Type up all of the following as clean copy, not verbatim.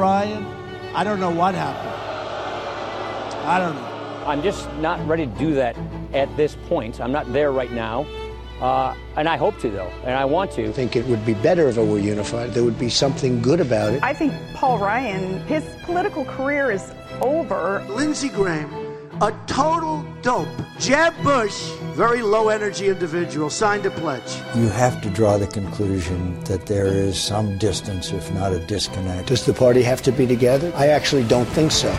Ryan, I don't know what happened. I don't know. I'm just not ready to do that at this point. I'm not there right now. And I hope to, though, and I want to. I think it would be better if it were unified. There would be something good about it. I think Paul Ryan, his political career is over. Lindsey Graham, a total dope. Jeb Bush, very low-energy individual, signed a pledge. You have to draw the conclusion that there is some distance, if not a disconnect. Does the party have to be together? I actually don't think so.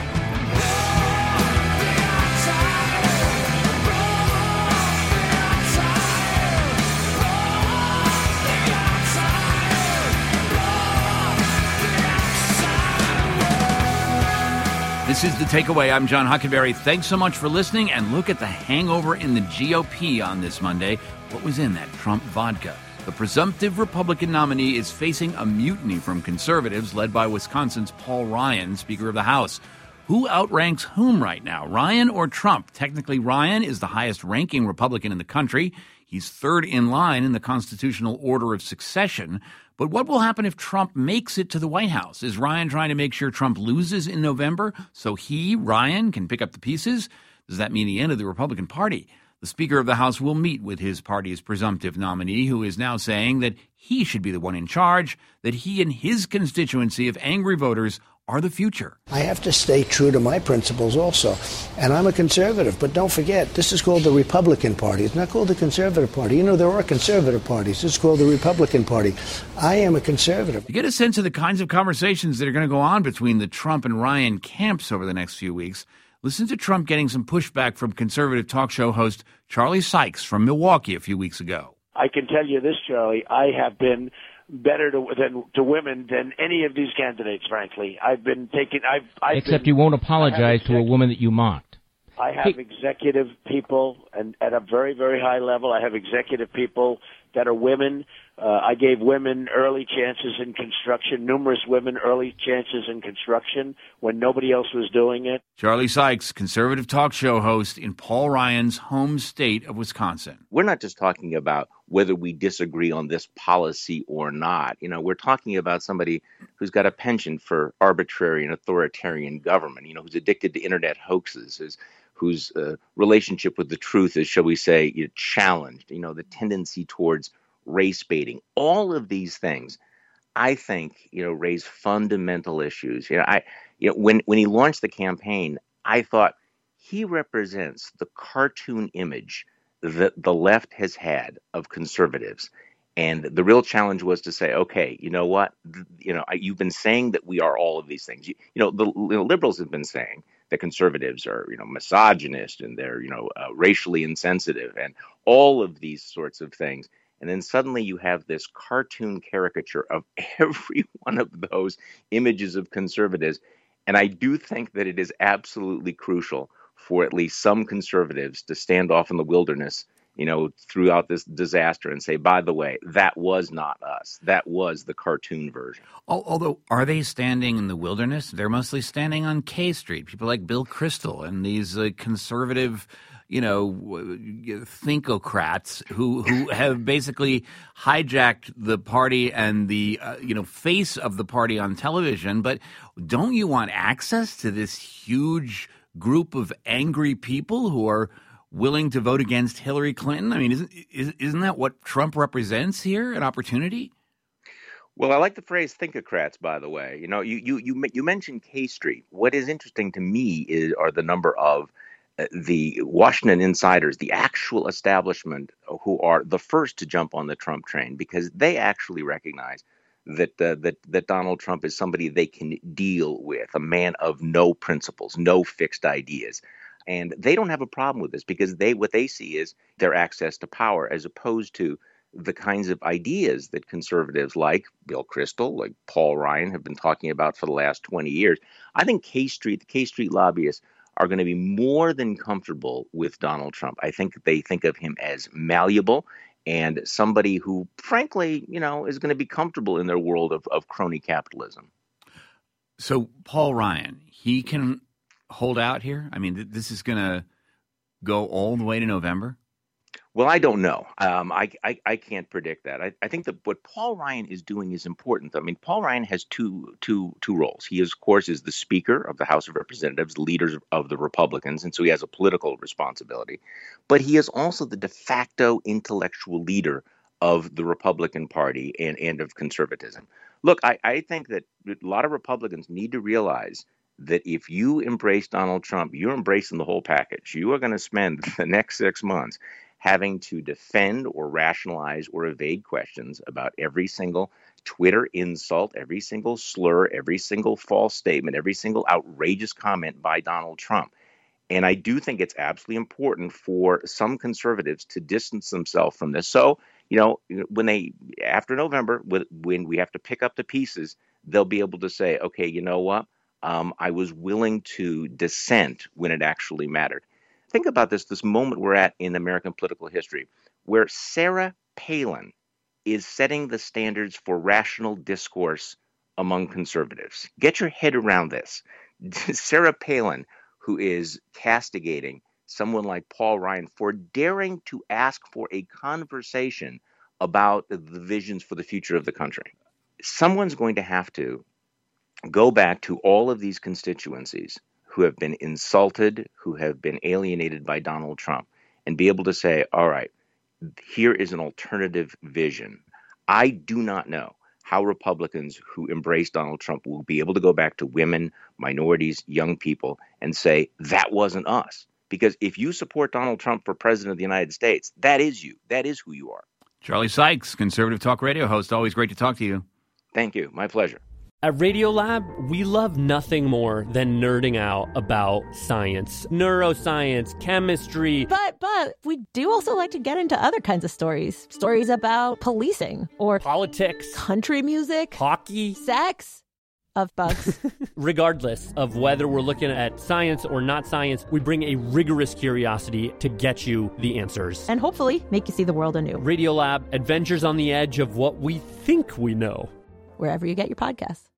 This is The Takeaway. I'm John Huckenberry. Thanks so much for listening, and look at the hangover in the GOP on this Monday. What was in that Trump vodka? The presumptive Republican nominee is facing a mutiny from conservatives led by Wisconsin's Paul Ryan, Speaker of the House. Who outranks whom right now, Ryan or Trump? Technically, Ryan is the highest-ranking Republican in the country. He's third in line in the constitutional order of succession. But what will happen if Trump makes it to the White House? Is Ryan trying to make sure Trump loses in November so he, Ryan, can pick up the pieces? Does that mean the end of the Republican Party? The Speaker of the House will meet with his party's presumptive nominee, who is now saying that he should be the one in charge, that he and his constituency of angry voters are the future. I have to stay true to my principles also. And I'm a conservative, but don't forget, this is called the Republican Party. It's not called the Conservative Party. You know, there are conservative parties. It's called the Republican Party. I am a conservative. You get a sense of the kinds of conversations that are going to go on between the Trump and Ryan camps over the next few weeks. Listen to Trump getting some pushback from conservative talk show host Charlie Sykes from Milwaukee a few weeks ago. I can tell you this, Charlie, I have been better to women than any of these candidates, frankly. I've been taking... Except you won't apologize to a woman that you mocked. I have executive people, and at a very, very high level, I have executive people that are women. I gave women early chances in construction, numerous women early chances in construction when nobody else was doing it. Charlie Sykes, conservative talk show host in Paul Ryan's home state of Wisconsin. We're not just talking about whether we disagree on this policy or not. You know, we're talking about somebody who's got a penchant for arbitrary and authoritarian government, you know, who's addicted to internet hoaxes, whose relationship with the truth is, shall we say, challenged, you know, the tendency towards race baiting. All of these things, I think, you know, raise fundamental issues. When he launched the campaign, I thought he represents the cartoon image that the left has had of conservatives. And the real challenge was to say, okay, you know what? You've been saying that we are all of these things. The liberals have been saying that conservatives are, misogynist and they're, racially insensitive and all of these sorts of things. And then suddenly you have this cartoon caricature of every one of those images of conservatives. And I do think that it is absolutely crucial for at least some conservatives to stand off in the wilderness, throughout this disaster and say, by the way, that was not us. That was the cartoon version. Although, are they standing in the wilderness? They're mostly standing on K Street. People like Bill Kristol and these conservative, thinkocrats who have basically hijacked the party and the, face of the party on television. But don't you want access to this huge group of angry people who are willing to vote against Hillary Clinton? I mean, isn't that what Trump represents here, an opportunity? Well, I like the phrase thinkocrats, by the way. You mentioned K Street. What is interesting to me are the number of the Washington insiders, the actual establishment who are the first to jump on the Trump train, because they actually recognize that Donald Trump is somebody they can deal with, a man of no principles, no fixed ideas. And they don't have a problem with this because what they see is their access to power, as opposed to the kinds of ideas that conservatives like Bill Kristol, like Paul Ryan have been talking about for the last 20 years. I think the K Street lobbyists are going to be more than comfortable with Donald Trump. I think they think of him as malleable and somebody who, frankly, is going to be comfortable in their world of crony capitalism. So Paul Ryan, he can hold out here? I mean, this is going to go all the way to November? Well, I don't know. I can't predict that. I think that what Paul Ryan is doing is important. I mean, Paul Ryan has two roles. He, of course, is the Speaker of the House of Representatives, leader of the Republicans, and so he has a political responsibility. But he is also the de facto intellectual leader of the Republican Party and of conservatism. Look, I think that a lot of Republicans need to realize that if you embrace Donald Trump, you're embracing the whole package. You are going to spend the next 6 months having to defend or rationalize or evade questions about every single Twitter insult, every single slur, every single false statement, every single outrageous comment by Donald Trump. And I do think it's absolutely important for some conservatives to distance themselves from this. So, when after November, when we have to pick up the pieces, they'll be able to say, okay, you know what? I was willing to dissent when it actually mattered. Think about this moment we're at in American political history, where Sarah Palin is setting the standards for rational discourse among conservatives. Get your head around this. Sarah Palin, who is castigating someone like Paul Ryan for daring to ask for a conversation about the visions for the future of the country. Someone's going to have to go back to all of these constituencies who have been insulted, who have been alienated by Donald Trump, and be able to say, all right, here is an alternative vision. I do not know how Republicans who embrace Donald Trump will be able to go back to women, minorities, young people, and say, that wasn't us. Because if you support Donald Trump for president of the United States, that is you. That is who you are. Charlie Sykes, Conservative Talk Radio host. Always great to talk to you. Thank you. My pleasure. At Radiolab, we love nothing more than nerding out about science, neuroscience, chemistry. But we do also like to get into other kinds of stories. Stories about policing or politics, country music, hockey, sex, of bugs. Regardless of whether we're looking at science or not science, we bring a rigorous curiosity to get you the answers. And hopefully make you see the world anew. Radiolab, adventures on the edge of what we think we know. Wherever you get your podcasts.